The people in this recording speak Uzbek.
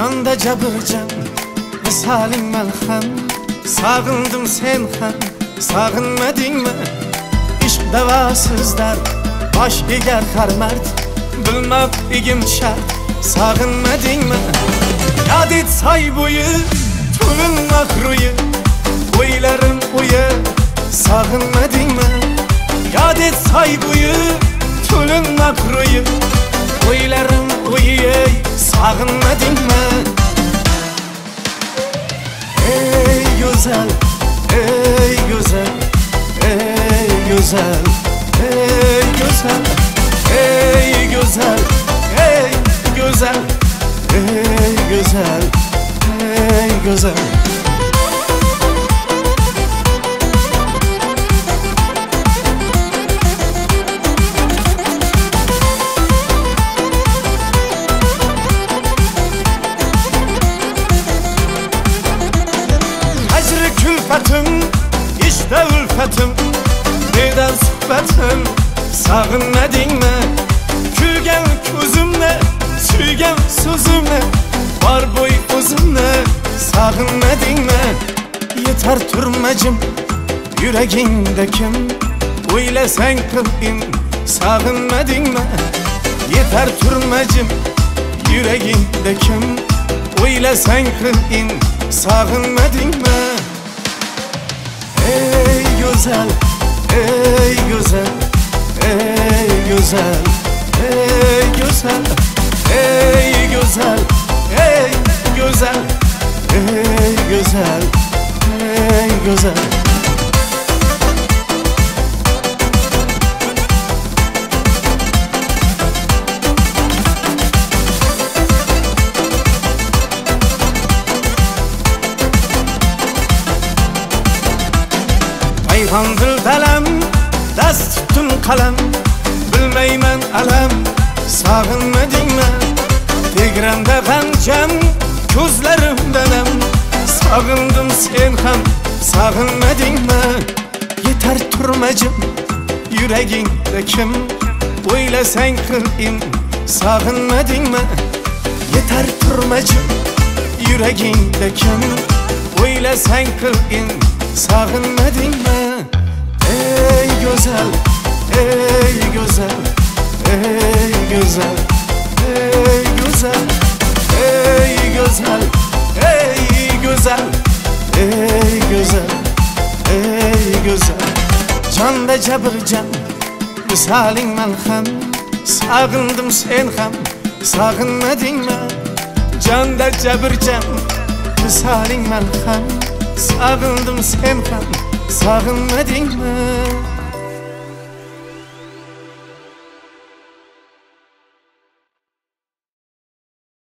Jonda jabirjan misaling malham, sog'indim sen ham sog'inmadingmi? Ishq davosizlar bosh egar har mard, bilmab egim shart sog'inmadingmi? Yod et soy bo'yi to'lin mahruyi, o'ylarim o'yi sog'inmadingmi? Yod et soy bo'yi to'lin mahruyi, o'ylarim o'yi sog'inmadingmi? Ey güzel, ey güzel, ey güzel, ey güzel, ey güzel, ey güzel, ey güzel, ey güzel. Külfetim, işte ülfetim, neden sohbetim, sağınmadingmi? Külgen ko'zimni, suygan so'zimni, bor bo'y o'zimni, sağınmadingmi? Yetar turmajim, yuragingda kim, o'ylasang qilgin, sağınmadingmi? Yetar turmajim, yuragingda kim, o'ylasang qilgin, sağınmadingmi? Ey güzel, ey güzel, ey güzel, ey güzel, ey güzel, ey güzel, ey güzel, ey güzel. Payhandır dalam, dast tuttum kalem, bilmeymen alam, sağınmadingmi? Tegranda g'anjam, ko'zlarimda nam, sog'indim sen ham, sog'inmadingmi? Yetar turmajim, yuragingda kim, o'ylasang qilgin, sog'inmadingmi? Yetar turmajim, yuragingda kim, o'ylasang qilgin, sağınmadingmi? Ey güzel, ey güzel, ey güzel, ey güzel, ey güzel, ey güzel, ey güzel, ey güzel. Jonda jabirjan misaling malham, sog'indim sen ham sog'inmadingmi? Jonda jabirjan misaling malham, sağındım sen ham sağınmadingmi?